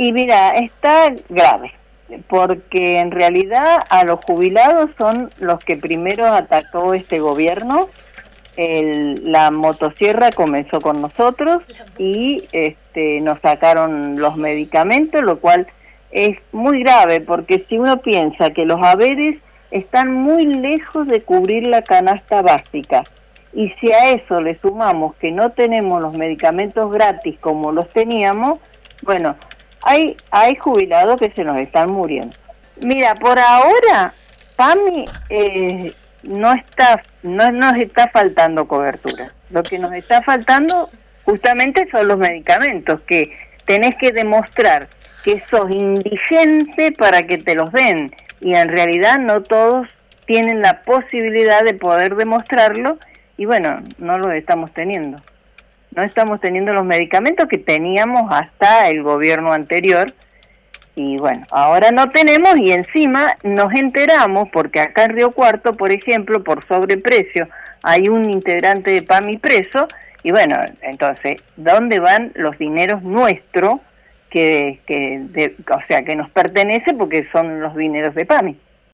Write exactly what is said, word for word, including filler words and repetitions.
Y mira, está grave, porque en realidad a los jubilados son los que primero atacó este gobierno. El, la motosierra comenzó con nosotros y este, nos sacaron los medicamentos, lo cual es muy grave, porque si uno piensa que los haberes están muy lejos de cubrir la canasta básica, y si a eso le sumamos que no tenemos los medicamentos gratis como los teníamos, bueno, hay, hay jubilados que se nos están muriendo. Mira, por ahora, PAMI eh, no está, no nos está faltando cobertura. Lo que nos está faltando justamente son los medicamentos, que tenés que demostrar que sos indigente para que te los den, y en realidad no todos tienen la posibilidad de poder demostrarlo, y bueno, no lo estamos teniendo. No estamos teniendo los medicamentos que teníamos hasta el gobierno anterior, y bueno, ahora no tenemos, y encima nos enteramos, porque acá en Río Cuarto, por ejemplo, por sobreprecio, hay un integrante de PAMI preso, y bueno, entonces, ¿dónde van los dineros nuestros, que, que de, o sea, que nos pertenece porque son los dineros de PAMI?